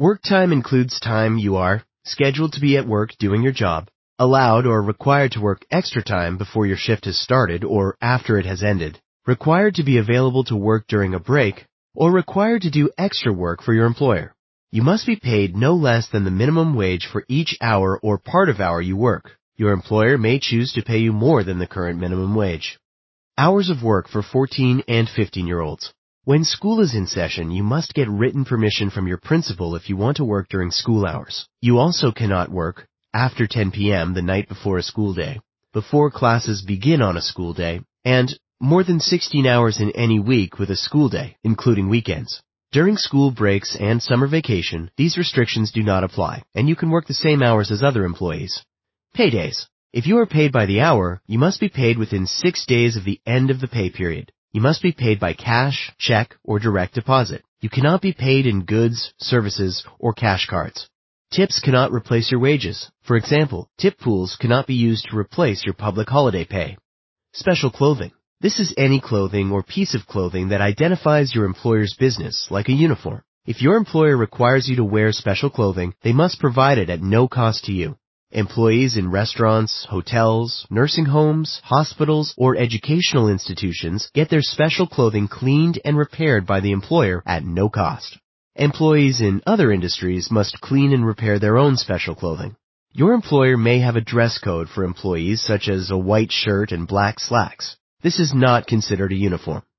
Work time includes time you are scheduled to be at work doing your job, allowed or required to work extra time before your shift has started or after it has ended, required to be available to work during a break, or required to do extra work for your employer. You must be paid no less than the minimum wage for each hour or part of hour you work. Your employer may choose to pay you more than the current minimum wage. Hours of work for 14 and 15-year-olds. When school is in session, you must get written permission from your principal if you want to work during school hours. You also cannot work after 10 p.m. the night before a school day, before classes begin on a school day, and more than 16 hours in any week with a school day, including weekends. During school breaks and summer vacation, these restrictions do not apply, and you can work the same hours as other employees. Paydays. If you are paid by the hour, you must be paid within 6 days of the end of the pay period. You must be paid by cash, check, or direct deposit. You cannot be paid in goods, services, or cash cards. Tips cannot replace your wages. For example, tip pools cannot be used to replace your public holiday pay. Special clothing. This is any clothing or piece of clothing that identifies your employer's business, like a uniform. If your employer requires you to wear special clothing, they must provide it at no cost to you. Employees in restaurants, hotels, nursing homes, hospitals, or educational institutions get their special clothing cleaned and repaired by the employer at no cost. Employees in other industries must clean and repair their own special clothing. Your employer may have a dress code for employees such as a white shirt and black slacks. This is not considered a uniform.